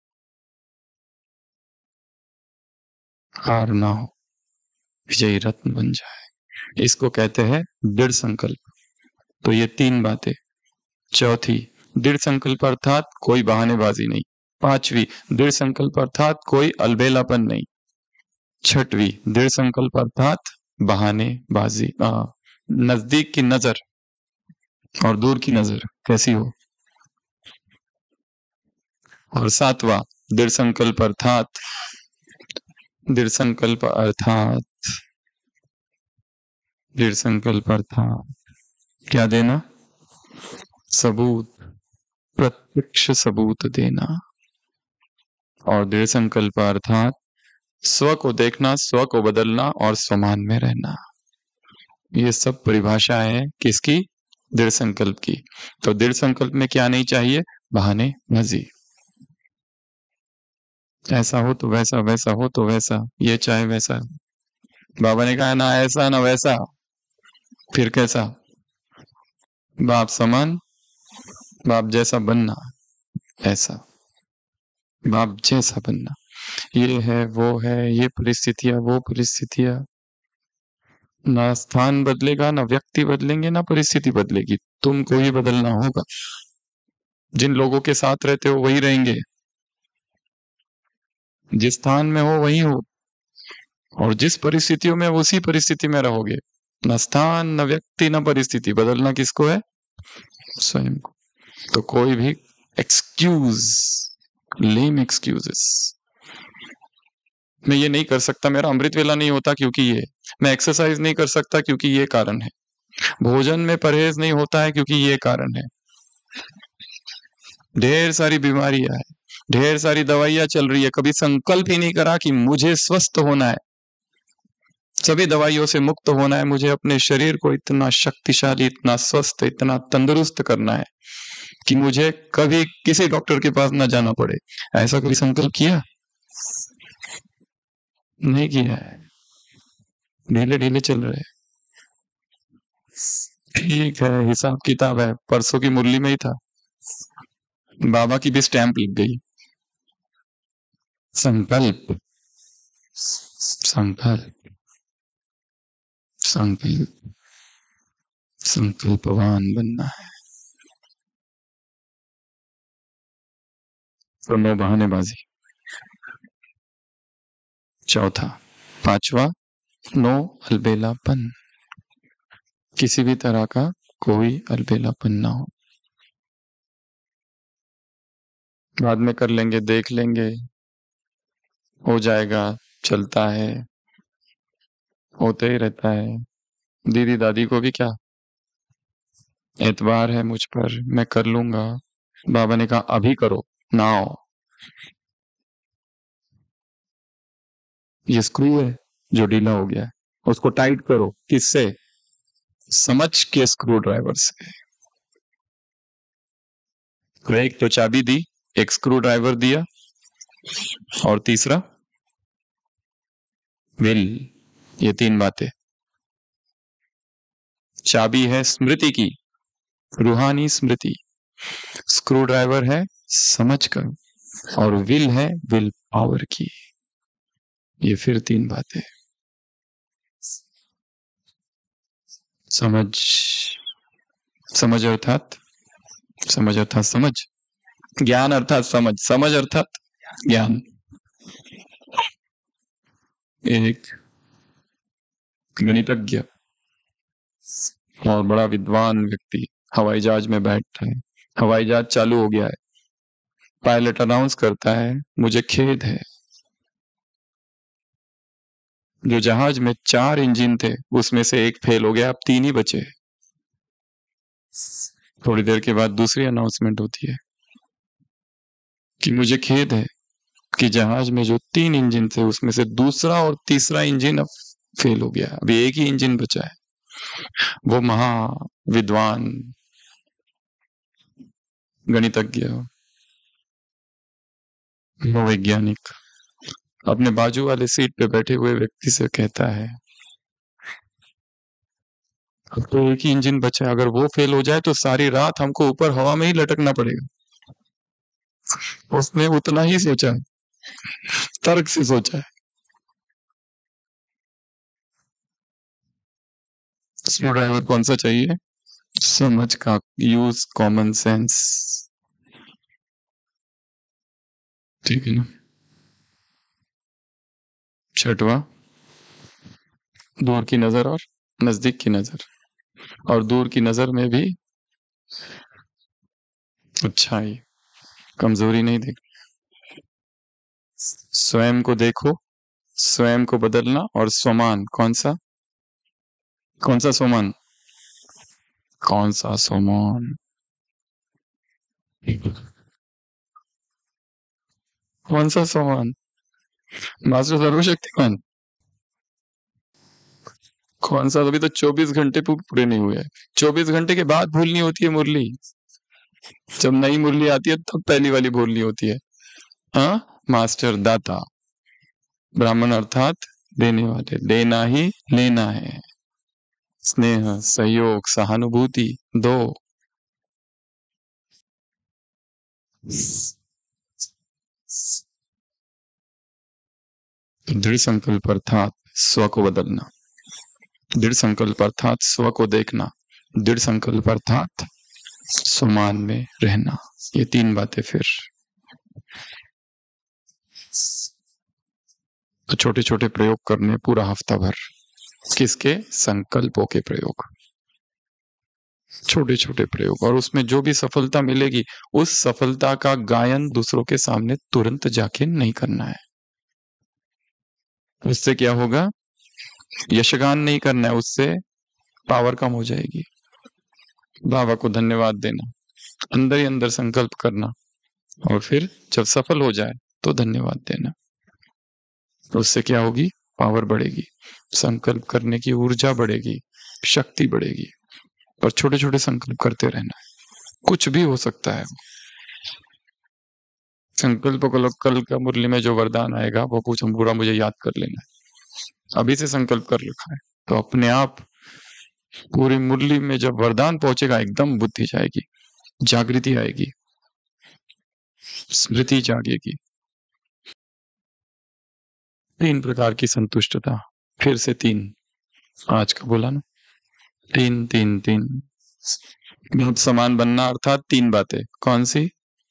हार ना हो, विजयी रत्न बन जाए। इसको कहते हैं दृढ़ संकल्प। तो ये तीन बातें। चौथी, दृढ़ संकल्प अर्थात कोई बहानेबाजी नहीं। पांचवी, दृढ़ संकल्प अर्थात कोई अलबेलापन नहीं। छठवीं, दृढ़ संकल्प अर्थात बहानेबाजी, नजदीक की नजर और दूर की नजर कैसी हो। और सातवां, दृढ़ संकल्प अर्थात दृढ़ संकल्प अर्थात दृढ़ संकल्प अर्थात क्या देना? सबूत, प्रत्यक्ष सबूत देना। और दृढ़ संकल्प अर्थात स्व को देखना, स्व को बदलना और स्वमान में रहना। ये सब परिभाषा है किसकी? दृढ़ संकल्प की। तो दृढ़ संकल्प में क्या नहीं चाहिए? बहानेबाजी। ऐसा हो तो वैसा, वैसा हो तो वैसा, ये चाहे वैसा। बाबा ने कहा ना ऐसा ना वैसा, फिर कैसा? बाप समान, बाप जैसा बनना, ऐसा, बाप जैसा बनना। ये है, वो है, ये परिस्थितियां, वो परिस्थितियां। ना स्थान बदलेगा, ना व्यक्ति बदलेंगे, ना परिस्थिति बदलेगी, तुमको ही बदलना होगा। जिन लोगों के साथ रहते हो वही रहेंगे, जिस स्थान में हो वही हो, और जिस परिस्थितियों में उसी परिस्थिति में रहोगे। न स्थान, न व्यक्ति, न परिस्थिति, बदलना किसको है? स्वयं को। तो कोई भी एक्सक्यूज, लेम एक्सक्यूजेस, मैं ये नहीं कर सकता, मेरा अमृत वेला नहीं होता क्योंकि ये, मैं एक्सरसाइज नहीं कर सकता क्योंकि ये कारण है, भोजन में परहेज नहीं होता है क्योंकि ये कारण है, ढेर सारी बीमारियां है, ढेर सारी दवाइयां चल रही है, कभी संकल्प ही नहीं करा कि मुझे स्वस्थ होना है, सभी दवाइयों से मुक्त होना है, मुझे अपने शरीर को इतना शक्तिशाली, इतना स्वस्थ, इतना तंदुरुस्त करना है कि मुझे कभी किसी डॉक्टर के पास ना जाना पड़े। ऐसा कोई संकल्प किया? नहीं किया है, ढीले ढीले चल रहे। ठीक है, हिसाब किताब है, परसों की मुरली में ही था, बाबा की भी स्टैंप लग गई। संकल्प, संकल्प, संकल्प, संकल्पवान बनना है। तो नो बहानेबाजी। चौथा, पांचवा, नो अलबेलापन, किसी भी तरह का कोई अलबेलापन ना हो। बाद में कर लेंगे, देख लेंगे, हो जाएगा, चलता है, होते ही रहता है। दीदी दादी को भी क्या एतबार है मुझ पर, मैं कर लूंगा। बाबा ने कहा अभी करो, नाउ। ये स्क्रू है जो ढीला हो गया है, उसको टाइट करो। किससे? समझ के स्क्रू ड्राइवर से। तो एक तो चाबी दी, एक स्क्रू ड्राइवर दिया, और तीसरा विल। ये तीन बातें। चाबी है स्मृति की, रूहानी स्मृति, स्क्रू ड्राइवर है समझ कर, और विल है विल पावर की। ये फिर तीन बातें। समझ, समझ अर्थात, समझ अर्थात समझ, ज्ञान अर्थात समझ, समझ अर्थात ज्ञान। एक गणितज्ञ और बड़ा विद्वान व्यक्ति हवाई जहाज में बैठा है, हवाई जहाज चालू हो गया है, पायलट अनाउंस करता है मुझे खेद है, जो जहाज में चार इंजन थे उसमें से एक फेल हो गया, अब तीन ही बचे। थोड़ी देर के बाद दूसरी अनाउंसमेंट होती है कि मुझे खेद है कि जहाज में जो तीन इंजन थे उसमें से दूसरा और तीसरा इंजन अब फेल हो गया, अभी एक ही इंजन बचा है। वो महा विद्वान गणितज्ञ, वो वैज्ञानिक अपने बाजू वाले सीट पे बैठे हुए व्यक्ति से कहता है अब तो एक ही इंजन बचा है, अगर वो फेल हो जाए तो सारी रात हमको ऊपर हवा में ही लटकना पड़ेगा। उसने उतना ही सोचा, तर्क से सोचा है। स्क्रू ड्राइवर कौन सा चाहिए? समझ का, यूज कॉमन सेंस। ठीक है ना। छठवा, दूर की नजर और नजदीक की नजर, और दूर की नजर में भी अच्छाई, कमजोरी नहीं देख, स्वयं को देखो, स्वयं को बदलना, और स्वमान। कौन सा? कौन सा स्वमान? कौन सा स्वमान? कौन सा स्वमान? मास्टर सर्वशक्तिमान। कौन सा? अभी तो चौबीस घंटे पूरे नहीं हुए। चौबीस घंटे के बाद भूलनी होती है मुरली, जब नई मुरली आती है तब पहली वाली भूलनी होती है। हाँ, मास्टर दाता, ब्राह्मण अर्थात देने वाले, देना ही लेना है। स्नेह, सहयोग, सहानुभूति दो। दृढ़ संकल्प अर्थात स्व को बदलना। दृढ़ संकल्प अर्थात स्व को देखना, दृढ़ संकल्प अर्थात स्वमान में रहना। ये तीन बातें फिर तो छोटे छोटे प्रयोग करने पूरा हफ्ता भर। किसके? संकल्पों के प्रयोग, छोटे छोटे प्रयोग। और उसमें जो भी सफलता मिलेगी उस सफलता का गायन दूसरों के सामने तुरंत जाके नहीं करना है। उससे क्या होगा? यशगान नहीं करना है, उससे पावर कम हो जाएगी। बाबा को धन्यवाद देना, अंदर ही अंदर संकल्प करना, और फिर जब सफल हो जाए तो धन्यवाद देना। उससे क्या होगी? पावर बढ़ेगी, संकल्प करने की ऊर्जा बढ़ेगी, शक्ति बढ़ेगी। और छोटे छोटे संकल्प करते रहना है, कुछ भी हो सकता है। संकल्प को कल का मुरली में जो वरदान आएगा वो कुछ पूरा मुझे याद कर लेना है। अभी से संकल्प कर रखा है तो अपने आप पूरी मुरली में जब वरदान पहुंचेगा एकदम बुद्धि जाएगी, जागृति आएगी, स्मृति जागेगी। तीन प्रकार की संतुष्टता, फिर से तीन, आज का बोला ना, तीन तीन तीन। बहुत समान बनना अर्थात तीन बातें। कौन सी?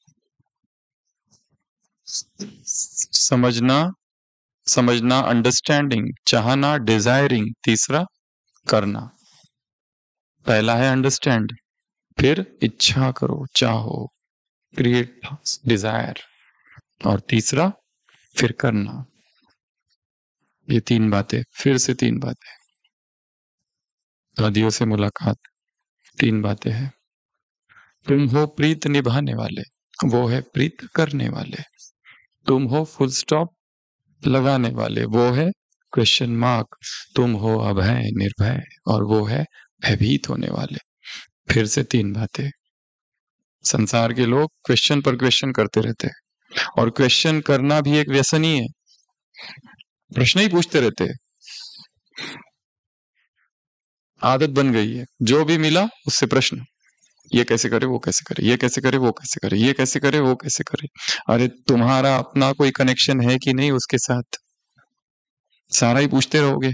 समझना, समझना अंडरस्टैंडिंग, चाहना डिजायरिंग, तीसरा करना। पहला है अंडरस्टैंड, फिर इच्छा करो, चाहो, क्रिएट डिजायर, और तीसरा फिर करना। ये तीन बातें, फिर से तीन बातें। दादियों से मुलाकात, तीन बातें हैं। तुम हो प्रीत निभाने वाले, वो है प्रीत करने वाले। तुम हो फुल स्टॉप लगाने वाले, वो है क्वेश्चन मार्क। तुम हो अभय निर्भय, और वो है भयभीत होने वाले। फिर से तीन बातें। संसार के लोग क्वेश्चन पर क्वेश्चन करते रहते हैं, और क्वेश्चन करना भी एक व्यसन ही है। प्रश्न ही पूछते रहते हैं, आदत बन गई है। जो भी मिला उससे प्रश्न, ये कैसे करे, वो कैसे करे, ये कैसे करे, वो कैसे करे, ये कैसे करे, वो कैसे करे। अरे तुम्हारा अपना कोई कनेक्शन है कि नहीं उसके साथ? सारा ही पूछते रहोगे।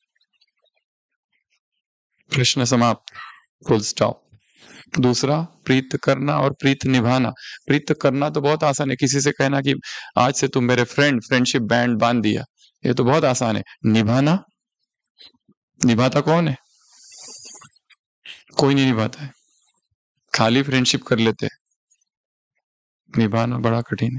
प्रश्न समाप्त, फुल स्टॉप। दूसरा प्रीत करना और प्रीत निभाना। प्रीत करना तो बहुत आसान है, किसी से कहना कि आज से तुम मेरे फ्रेंड, फ्रेंडशिप बैंड बांध दिया, ये तो बहुत आसान है। निभाना, निभाता कौन है? कोई नहीं निभाता है, खाली फ्रेंडशिप कर लेते हैं, निभाना बड़ा कठिन है।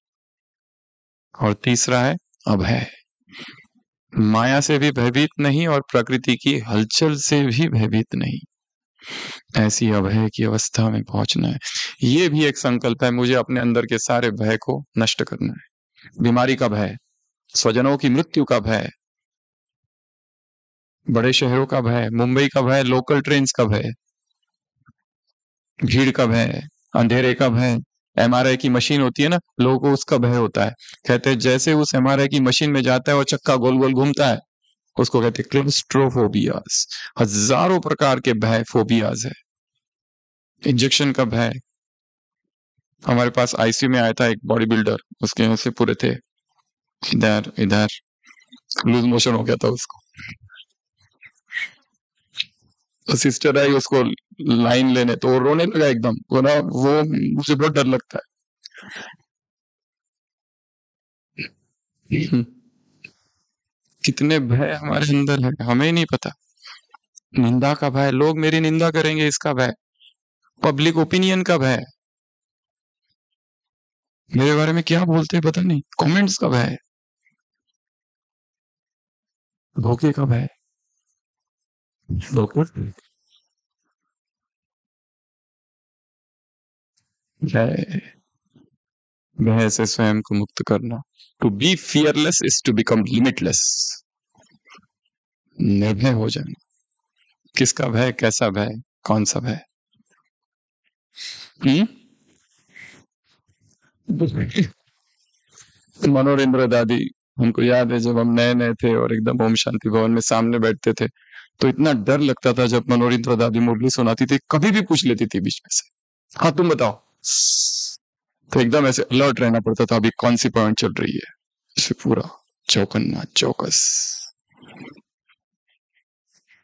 और तीसरा है अभय, माया से भी भयभीत नहीं और प्रकृति की हलचल से भी भयभीत नहीं, ऐसी अभय की अवस्था में पहुंचना है। ये भी एक संकल्प है, मुझे अपने अंदर के सारे भय को नष्ट करना है। बीमारी का भय, स्वजनों की मृत्यु का भय, बड़े शहरों का भय, मुंबई का भय, लोकल ट्रेन्स का भय, भीड़ का भय, अंधेरे का भय। एमआरआई की मशीन होती है ना, लोगों को उसका भय होता है। कहते हैं जैसे उस एमआरआई की मशीन में जाता है और चक्का गोल गोल घूमता है, उसको कहते हैं क्लोस्ट्रोफोबियास। हजारों प्रकार के भय, फोबियाज है। इंजेक्शन का भय, हमारे पास आईसीयू में आया था एक बॉडी बिल्डर, उसके यहाँ से पूरे थे, इधर इधर लूज मोशन हो गया था उसको। तो सिस्टर आई उसको लाइन लेने, तो वो रोने लगा एकदम, वो ना, वो मुझे बहुत डर लगता है। कितने भय हमारे अंदर है, हमें नहीं पता। निंदा का भय, लोग मेरी निंदा करेंगे इसका भय, पब्लिक ओपिनियन का भय, मेरे बारे में क्या बोलते हैं पता नहीं, कमेंट्स का भय, धोखे का भय। धोखे भय, भय से स्वयं को मुक्त करना। To be fearless is to become limitless. निर्भय हो जाना। किसका भय, कैसा भय, कौन सा भय? मनोरेंद्र दादी, हमको याद है जब हम नए नए थे और एकदम ओम शांति भवन में सामने बैठते थे, तो इतना डर लगता था जब मनोरेंद्र दादी मुरली सुनाती थी, कभी भी पूछ लेती थी बीच में से, हाँ तुम बताओ, तो एकदम ऐसे अलर्ट रहना पड़ता था, अभी कौन सी पॉइंट चल रही है, इसे पूरा चौकन्ना, चौकस।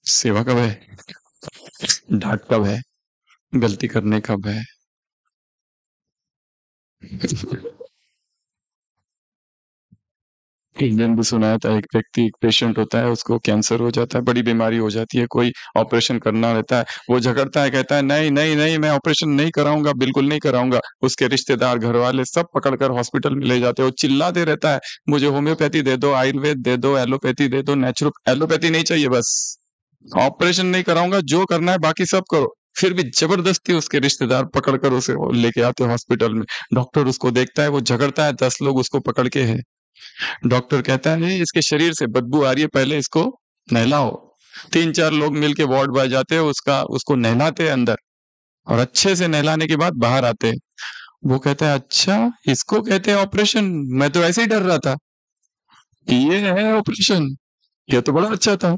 सेवा कब है? डांट कब है? गलती करने कब है? एक दिन भी सुनाया था, एक व्यक्ति, एक पेशेंट होता है, उसको कैंसर हो जाता है, बड़ी बीमारी हो जाती है, कोई ऑपरेशन करना रहता है, वो झगड़ता है, कहता है नहीं नहीं नहीं मैं ऑपरेशन नहीं कराऊंगा, बिल्कुल नहीं कराऊंगा। उसके रिश्तेदार, घर वाले सब पकड़कर हॉस्पिटल में ले जाते हैं, वो चिल्लाते रहता है, मुझे होम्योपैथी दे दो, आयुर्वेद दे दो, एलोपैथी दे दो, नेचुरल, एलोपैथी नहीं चाहिए बस, ऑपरेशन नहीं कराऊंगा, जो करना है बाकी सब करो। फिर भी जबरदस्ती उसके रिश्तेदार पकड़कर उसे लेके आते हैं हॉस्पिटल में। डॉक्टर उसको देखता है, वो झगड़ता है, दस लोग उसको पकड़ के है। डॉक्टर कहता है इसके शरीर से बदबू आ रही है, पहले इसको नहलाओ। तीन चार लोग मिलके वार्ड बॉय जाते हैं, उसका उसको नहलाते हैं अंदर, और अच्छे से नहलाने के बाद बाहर आते हैं। वो कहता है अच्छा इसको कहते हैं ऑपरेशन, मैं तो ऐसे ही डर रहा था, ये है ऑपरेशन, ये तो बड़ा अच्छा था।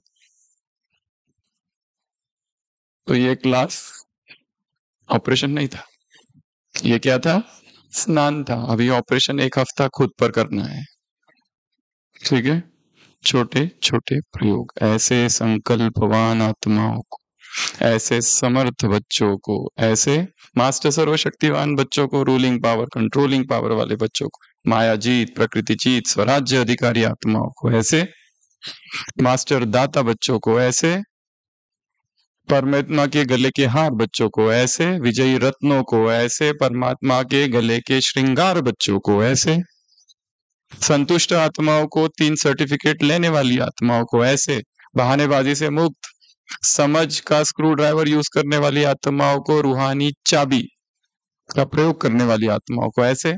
तो ये क्लास ऑपरेशन नहीं था, ये क्या था? स्नान था। अभी ऑपरेशन एक हफ्ता खुद पर करना है, ठीक है? छोटे छोटे प्रयोग, ऐसे संकल्पवान आत्माओं को, ऐसे समर्थ बच्चों को, ऐसे मास्टर सर्वशक्तिवान बच्चों को, रूलिंग पावर, कंट्रोलिंग पावर वाले बच्चों को, माया जीत, प्रकृति जीत, स्वराज्य अधिकारी आत्माओं को, ऐसे मास्टर दाता बच्चों को, ऐसे परमात्मा के गले के हार बच्चों को, ऐसे विजयी रत्नों को, ऐसे परमात्मा के गले के श्रृंगार बच्चों को, ऐसे संतुष्ट आत्माओं को, तीन सर्टिफिकेट लेने वाली आत्माओं को, ऐसे बहानेबाजी से मुक्त, समझ का स्क्रू ड्राइवर यूज करने वाली आत्माओं को, रूहानी चाबी का प्रयोग करने वाली आत्माओं को, ऐसे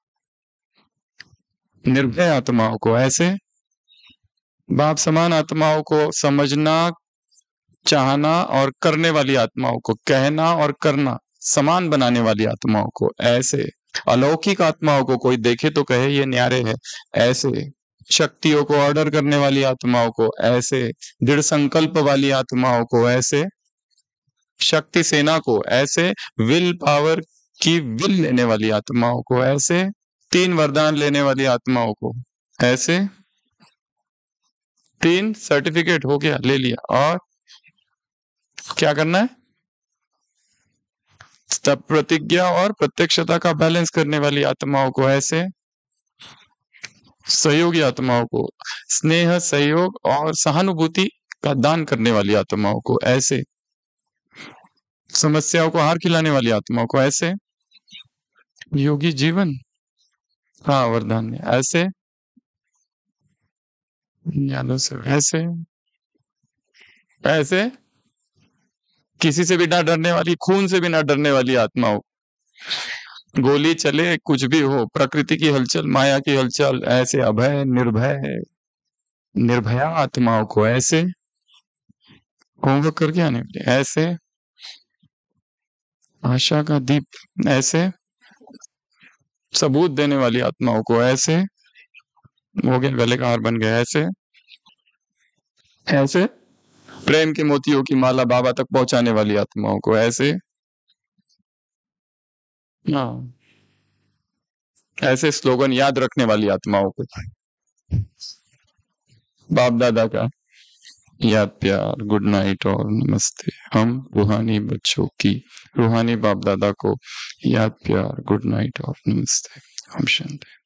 निर्भय आत्माओं को, ऐसे बाप समान आत्माओं को, समझना, चाहना और करने वाली आत्माओं को, कहना और करना समान बनाने वाली आत्माओं को, ऐसे अलौकिक आत्माओं को, कोई देखे तो कहे ये न्यारे है, ऐसे शक्तियों को ऑर्डर करने वाली आत्माओं को, ऐसे दृढ़ संकल्प वाली आत्माओं को, ऐसे शक्ति सेना को, ऐसे विल पावर की विल लेने वाली आत्माओं को, ऐसे तीन वरदान लेने वाली आत्माओं को, ऐसे तीन सर्टिफिकेट हो गया, ले लिया, और क्या करना है? तब प्रतिज्ञा और प्रत्यक्षता का बैलेंस करने वाली आत्माओं को, ऐसे सहयोगी आत्माओं को, स्नेह, सहयोग और सहानुभूति का दान करने वाली आत्माओं को, ऐसे समस्याओं को हार खिलाने वाली आत्माओं को, ऐसे योगी जीवन, हाँ वरदान में, ऐसे ज्ञानों से, ऐसे ऐसे किसी से भी ना डरने वाली, खून से भी ना डरने वाली आत्माओं, गोली चले कुछ भी हो, प्रकृति की हलचल, माया की हलचल, ऐसे अभय, निर्भय, निर्भया आत्माओं को, ऐसे होमवर्क करके आने वाले, ऐसे आशा का दीप, ऐसे सबूत देने वाली आत्माओं को, ऐसे हो गया, गले का हार बन गया, ऐसे ऐसे प्रेम के मोतियों की माला बाबा तक पहुंचाने वाली आत्माओं को, ऐसे हाँ ऐसे स्लोगन याद रखने वाली आत्माओं को, बाप दादा का याद प्यार, गुड नाइट और नमस्ते। हम रूहानी बच्चों की, रूहानी बाप दादा को याद प्यार, गुड नाइट और नमस्ते। हम शांति।